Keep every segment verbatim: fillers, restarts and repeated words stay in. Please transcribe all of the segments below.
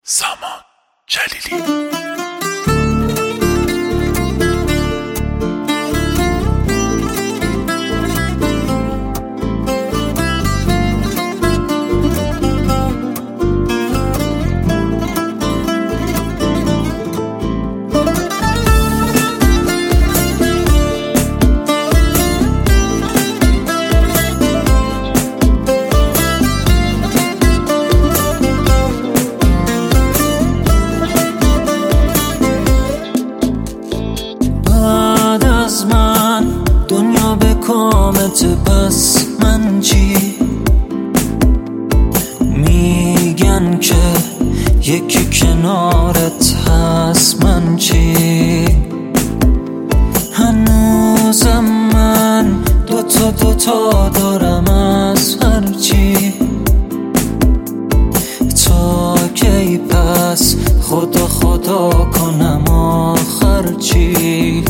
سامان جلیلی. کامت پس من چی؟ میگن که یکی کنارت هست، من چی؟ هنوزم من دوتا دوتا دارم از هر چی. تا کی پس خدا خدا کنم آخر چی؟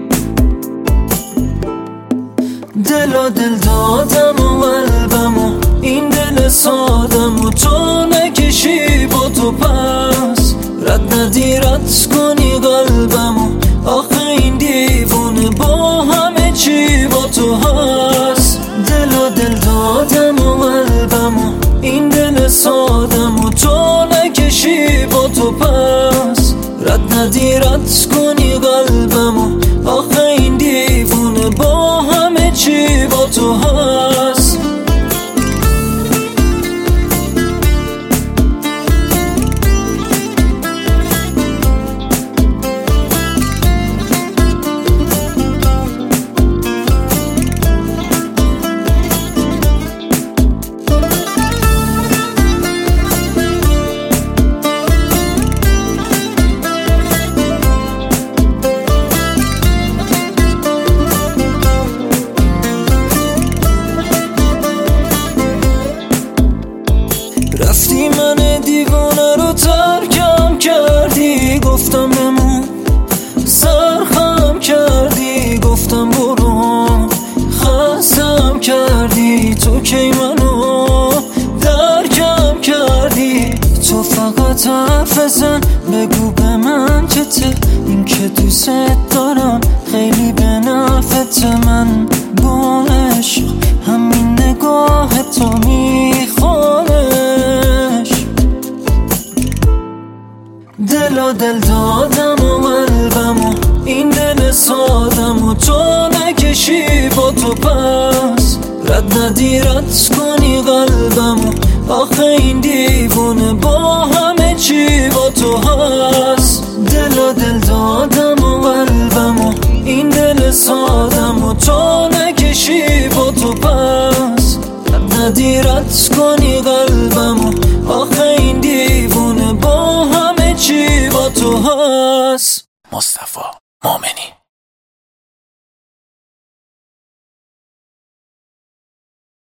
دل و دل دادم و قلبم و این دل سادم و تو نکشی با تو پس رد ندی رد کنی قلبم و آخه این دیوونه با همه چی با تو هست. دل و دل دادم و قلبم و این دل سادم و تو نکشی با تو پس رد ندی رد کنی قلبم و آخه این دیوونه با همه چی با تو هست. رفتی من دیوانه رو ترکم کردی، گفتم بمون سرخم کردی، گفتم برو خستم کردی، تو کی منو درکم کردی. تو فقط حرف بزن بگو به من که ته این که دوست دارم خیلی به نفعت. من با عشق همین نگاه تو میخوانش. دل و دل دادم و قلبم و این دل سادم و تو نکشی با تو پس رد ندی رد کنی قلبم و آخه این دیوونه با همه چی با تو هست. دل و دل دادم و قلبم و این دل سادم و تو نکشی با تو پس رد ندی رد کنی قلبم و آخه این دیوونه با همه چی با تو هست. مصطفی مومنی.